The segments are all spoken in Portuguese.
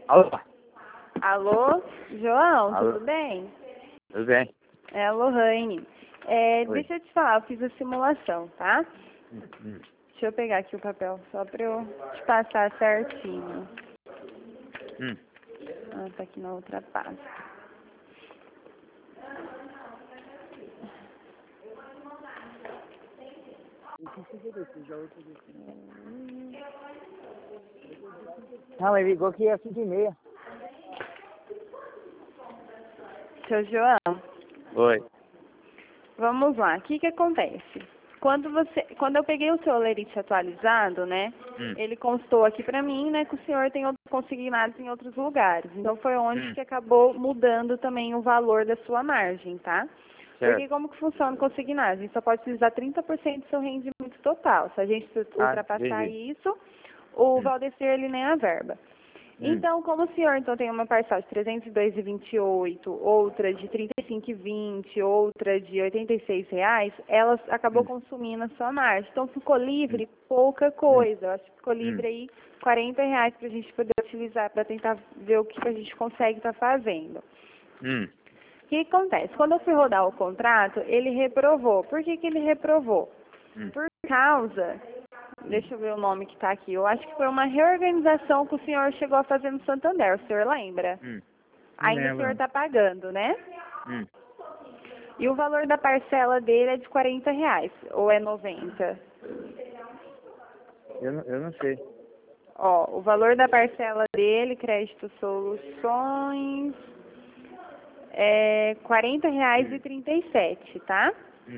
Alô? Alô, João, Alô? tudo bem? Tudo bem? É a Lohane. Oi. Deixa eu te falar, eu fiz a simulação, tá? Hum. Deixa eu pegar aqui o papel, só pra eu te passar certinho. Hum. Ah, tá aqui na outra página. Não, ele ligou que é 5h30. Seu João, Oi. vamos lá, o que acontece? Quando eu peguei o seu lerite atualizado, né, ele constou aqui pra mim, né, que o senhor tem outros consignados em outros lugares. Então foi onde que acabou mudando também o valor da sua margem, tá? Certo. Porque como que funciona o consignado? A gente só pode utilizar 30% do seu rendimento total. Se a gente ultrapassar entendi. isso, o Valdecir, ele nem a verba. Então, como o senhor tem uma parcela de 302,28, outra de 35,20, outra de R$ 86, elas acabou consumindo a sua margem. Então, ficou livre pouca coisa. Eu acho que ficou livre aí R$ 40 para a gente poder utilizar, para tentar ver o que a gente consegue estar fazendo. O que acontece? Quando eu fui rodar o contrato, ele reprovou. Por que ele reprovou? Por causa... Deixa eu ver o nome que está aqui. Eu acho que foi uma reorganização que o senhor chegou a fazer no Santander. O senhor lembra? Ainda o senhor está pagando, né? E o valor da parcela dele é de R$ 40, ou é 90? Eu não sei. Ó, o valor da parcela dele, Crédito Soluções, é R$ 40,37, tá?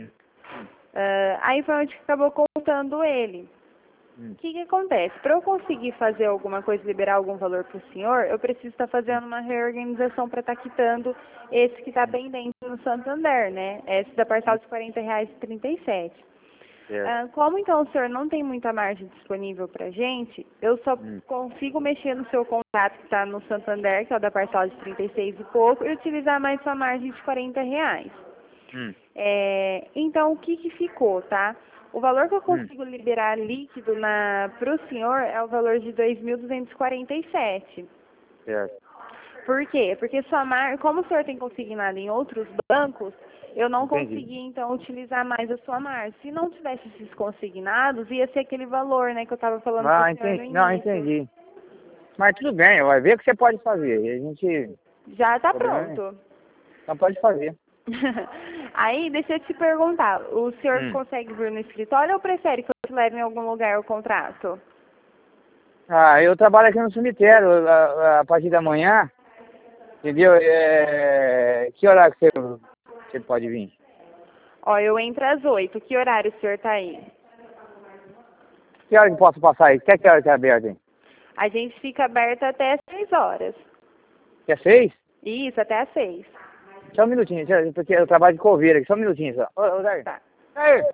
Aí foi onde acabou contando ele. O que acontece? Para eu conseguir fazer alguma coisa, liberar algum valor para o senhor, eu preciso estar fazendo uma reorganização para estar quitando esse que está pendente no Santander, né? Esse da parcela de R$ 40,37. Como então o senhor não tem muita margem disponível para a gente, eu só consigo mexer no seu contrato que está no Santander, que é o da parcela de 36 e pouco, e utilizar mais sua margem de R$ 40. Então, o que ficou, tá? O valor que eu consigo liberar líquido para o senhor é o valor de 2.247. Certo. Por quê? Porque como o senhor tem consignado em outros bancos, eu não Entendi. consegui, então, utilizar mais a sua margem. Se não tivesse esses consignados, ia ser aquele valor, né, que eu estava falando para o senhor no início. Não, entendi. Mas tudo bem, vai ver o que você pode fazer. E a gente... Já está problema pronto. Então pode fazer. Aí, deixa eu te perguntar, o senhor consegue vir no escritório ou prefere que eu te leve em algum lugar o contrato? Eu trabalho aqui no cemitério a partir da manhã, entendeu? Que horário que você pode vir? Ó, eu entro às 8. Que horário o senhor tá aí? Que hora que posso passar aí? Que hora que é aberto aí? A gente fica aberto até às 6 horas. Que é 6? Isso, até às 6. Só um minutinho, porque eu trabalho de coveira aqui, só um minutinho só. Ô, Daí. Tá. Aí.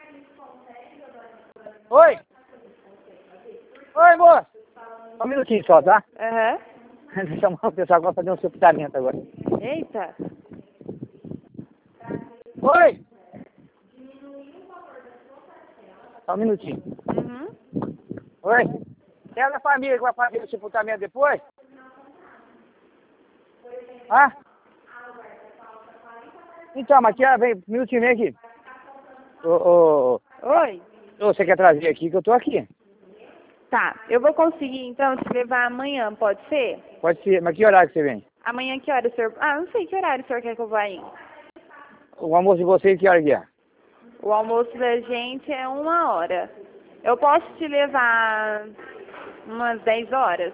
Oi! Oi, moço! Só um minutinho só, tá? Aham. Deixa chamar o pessoal que vai fazer um sepultamento agora. Eita. Oi! Só um minutinho. Oi? Tem a família que vai fazer o sepultamento depois? Então, mas vem, um minutinho, vem aqui. Oi. Você quer trazer aqui, que eu tô aqui. Tá, eu vou conseguir então te levar amanhã, pode ser? Pode ser, mas que horário que você vem? Amanhã que hora o senhor... não sei que horário o senhor quer que eu vá aí. O almoço de vocês, que hora que é? O almoço da gente é 1h. Eu posso te levar umas 10 horas?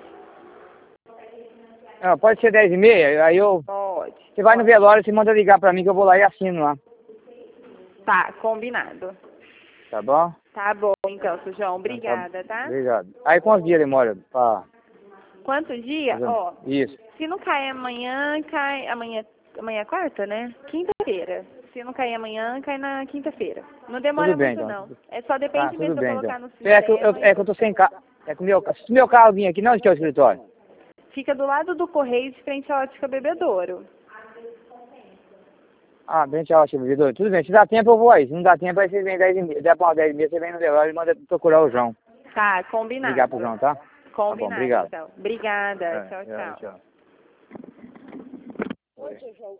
Não, pode ser 10h30, aí eu... Pode. Você vai no velório, você manda ligar pra mim que eu vou lá e assino lá. Tá, combinado. Tá bom? Tá bom, então, seu João. Obrigada, tá? Obrigado. Aí quantos dias demora pra... Quantos dias? Ó, Isso. se não cair amanhã, cai... Amanhã é quarta, né? Quinta-feira. Se não cair amanhã, cai na quinta-feira. Não demora Tudo bem, muito, então. não. É só depende mesmo de eu colocar no sistema. É que eu tô sem carro. É que se o meu carro vir aqui, não, onde que é o escritório? Fica do lado do Correio, de frente à Ótica Bebedouro. Bem, tchau, Bebedouro. Tudo bem, se dá tempo eu vou aí. Se não dá tempo, aí você vem 10h30. Se der pra 10h30, você vem no velório e manda procurar o João. Tá, combinado. Ligar pro João, tá? Combinado, obrigado. então. Obrigada. É, Tchau, tchau. tchau.